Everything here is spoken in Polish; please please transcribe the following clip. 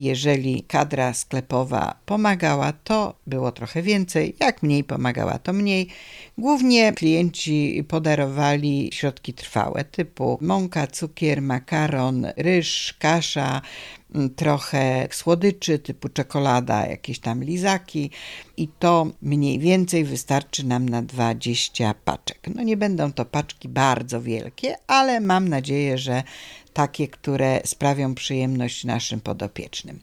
Jeżeli kadra sklepowa pomagała, to było trochę więcej, jak mniej pomagała, to mniej. Głównie klienci podarowali środki trwałe typu mąka, cukier, makaron, ryż, kasza, trochę słodyczy typu czekolada, jakieś tam lizaki i to mniej więcej wystarczy nam na 20 paczek. No nie będą to paczki bardzo wielkie, ale mam nadzieję, że takie, które sprawią przyjemność naszym podopiecznym.